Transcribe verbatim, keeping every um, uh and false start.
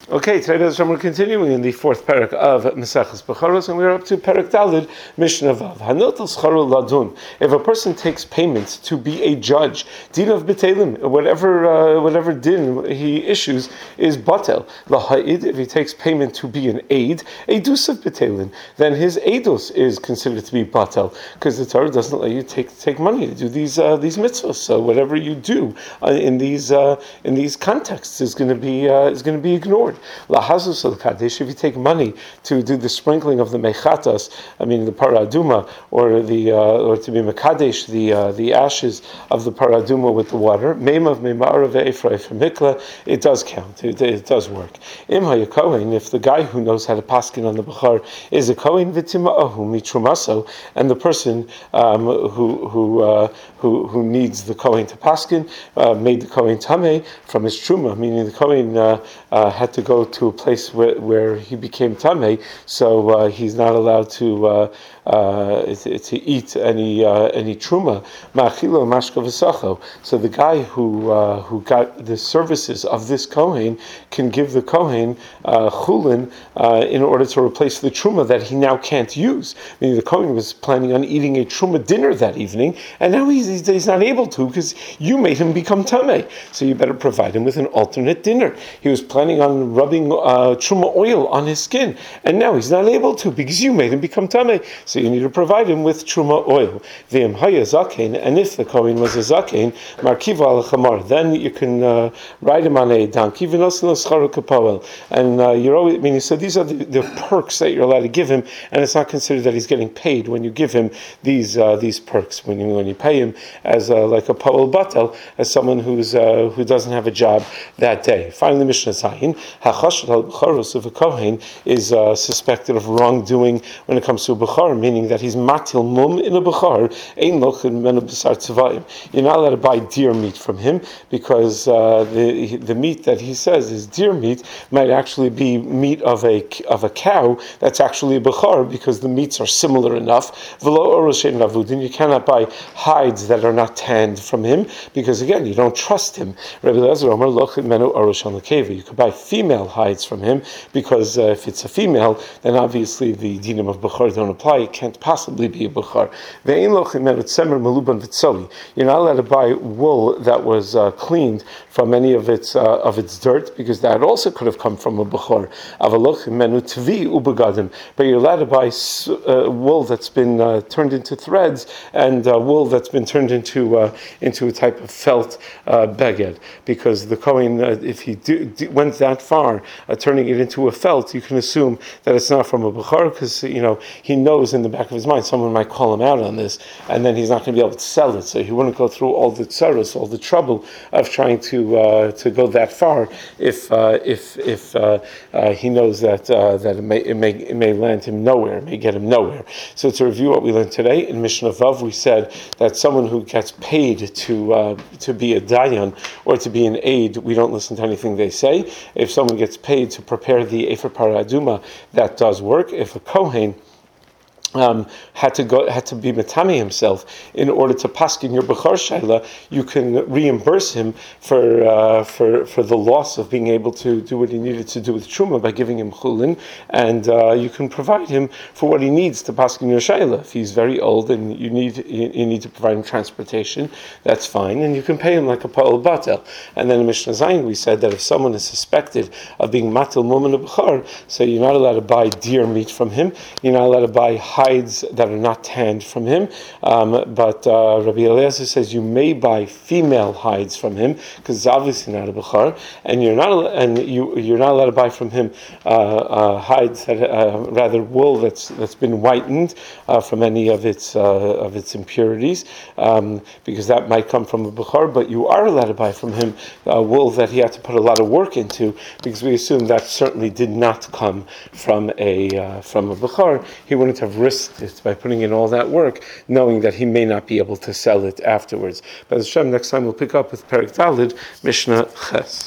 Okay, today we're continuing in the fourth parak of Maseches Bechoros, and we're up to Parak Dalid, Mishnah Vav. Hanotel scharo ladun. If a person takes payment to be a judge, din of betelim, whatever uh, whatever din he issues is batel. Laha'id, if he takes payment to be an aid, edus of betelim, then his edus is considered to be batel, because the Torah doesn't let you take take money to do these uh, these mitzvahs. So whatever you do uh, in these uh, in these contexts is going to be uh, is going to be ignored. Lahazus al kadesh. If you take money to do the sprinkling of the mechatas, I mean the paraduma, or the uh, or to be mekadesh the uh, the ashes of the paraduma with the water, meimav meimara ve'efra mikla, it does count. It, it does work. Im hayakohen, if the guy who knows how to paskin on the bechar is a kohen v'tima'ahu mitrumaso, and the person um, who who uh, who who needs the kohen to paskin uh, made the kohen tameh from his truma, meaning the kohen uh, uh, had to go to a place where, where he became tameh, so uh, he's not allowed to uh, uh, to eat any uh, any truma. Ma'achilo mashka v'sacho. So the guy who uh, who got the services of this kohen can give the kohen uh, chulin uh, in order to replace the truma that he now can't use. Meaning the kohen was planning on eating a truma dinner that evening, and now he's he's, he's not able to because you made him become tameh. So you better provide him with an alternate dinner. He was planning on rubbing uh, truma oil on his skin, and now he's not able to because you made him become tameh. So you need to provide him with truma oil. V'im haya zakein, and if the kohen was a zakein, markiva al chamar, then you can uh, ride him on a donkey. V'nosin l'scharu kapoel, and uh, you're always. I mean, so these are the, the perks that you're allowed to give him, and it's not considered that he's getting paid when you give him these uh, these perks. When you when you pay him as uh, like a poel batel, as someone who's uh, who doesn't have a job that day. Finally, Mishnah Zayin, hachashad al b'charos of a kohen is uh, suspected of wrongdoing when it comes to a bechar, meaning that he's matil mum in a bechar, ein lochin men b'sar tzavayim. You're not allowed to buy deer meat from him because uh, the the meat that he says is deer meat might actually be meat of a of a cow that's actually a bechar, because the meats are similar enough. V'lo oroshein ravudin, you cannot buy hides that are not tanned from him because again you don't trust him. Rabbi Elazar Omer lochin menu oroshan lekeva. You could buy female hides from him because uh, if it's a female, then obviously the dinim of bechar don't apply. It can't possibly be a bechar. You're not allowed to buy wool that was uh, cleaned from any of its uh, of its dirt, because that also could have come from a bechar. But you're allowed to buy uh, wool that's been uh, turned into threads, and uh, wool that's been turned into uh, into a type of felt uh, beged, because the kohen, uh, if he do, do, went that far, uh, turning it into a felt, you can assume that it's not from a bechar, because you know he knows in the back of his mind someone might call him out on this, and then he's not going to be able to sell it. So he wouldn't go through all the tsaros, all the trouble of trying to uh, to go that far if uh, if if uh, uh, he knows that uh, that it may, it may it may land him nowhere, it may get him nowhere. So to review what we learned today in Mishnah Vav, we said that someone who gets paid to uh, to be a dayan or to be an aid, we don't listen to anything they say. If someone gets paid to prepare the efer paraduma, that does work. If a kohen Um, had to go, had to be metami himself in order to paskin your bechar shayla, you can reimburse him for uh, for for the loss of being able to do what he needed to do with truma by giving him chulin, and uh, you can provide him for what he needs to paskin your shayla. If he's very old and you need you, you need to provide him transportation, that's fine, and you can pay him like a poel batel. And then in Mishnah Zayin we said that if someone is suspected of being matil mumen bechar, so you're not allowed to buy deer meat from him, you're not allowed to buy hides that are not tanned from him, um, but uh, Rabbi Eliezer says you may buy female hides from him because it's obviously not a bechar, and you're not and you you're not allowed to buy from him uh, uh, hides that uh, rather wool that's that's been whitened uh, from any of its uh, of its impurities, um, because that might come from a bechar. But you are allowed to buy from him uh, wool that he had to put a lot of work into, because we assume that certainly did not come from a uh, from a bechar. He wouldn't have risked it by putting in all that work, knowing that he may not be able to sell it afterwards. But Hashem, next time we'll pick up with Perek Dalid, Mishnah Ches.